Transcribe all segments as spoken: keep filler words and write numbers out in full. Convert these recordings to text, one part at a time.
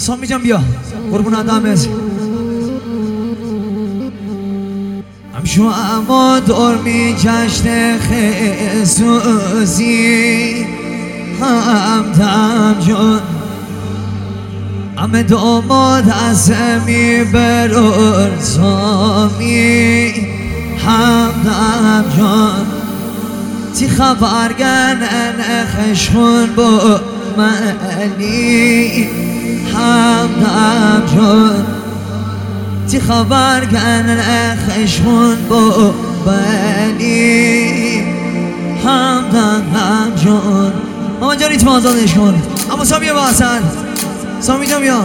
سامی جان بیا قربون آدمت همشو اما دور می جشن خیزوزی همدم جان همه داماد از می برور سامی همدم جان تی خبرگن خشخون با منی همدم جان تی خبرگن خشخون با منی همدم جان مامان جان ایت آزادش کن اما سامی با حسن سامی جان بیا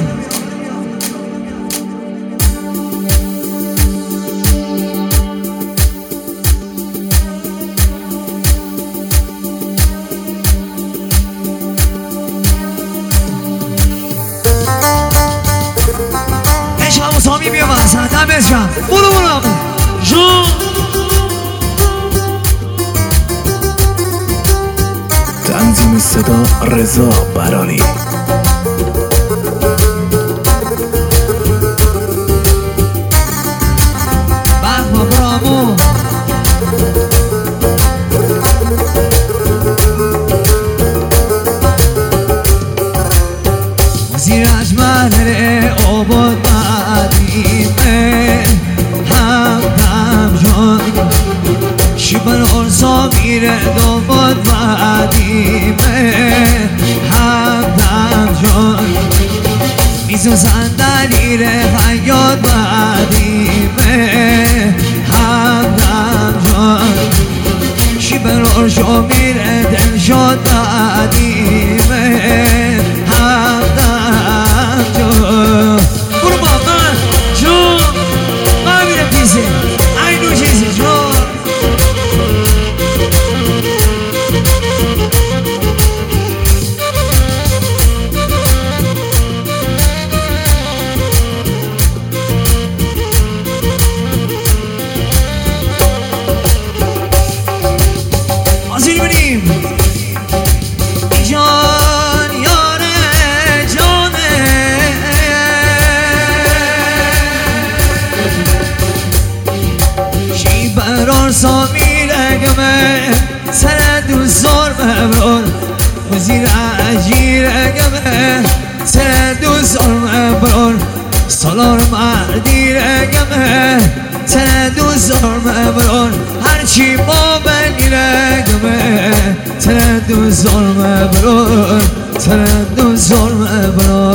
سامی بیا واسه دمت گرم برو برو جون تنظیم صدا رضا برانی بابا برامو زیر اجمل آباد همدم جان شبر ارزا میره داماد بعدیمه همدم جان میز و صندلی ره حیات بعدیمه همدم جان شبر ارزا میره دل شد بعدیمه همدم جان برو با من جون من میرم پیزه اینو چیزی جون آزینی بریم جان یاره جانه شی برار سامی رگمه سر دوست زار مبرار وزیر عجیر رگمه سر دوست زار مبرار سالار مردی رگمه سر دوست زار مبرار هرچی ما بنی رگمه سر دوست زار مبرار سر دوست زار مبرار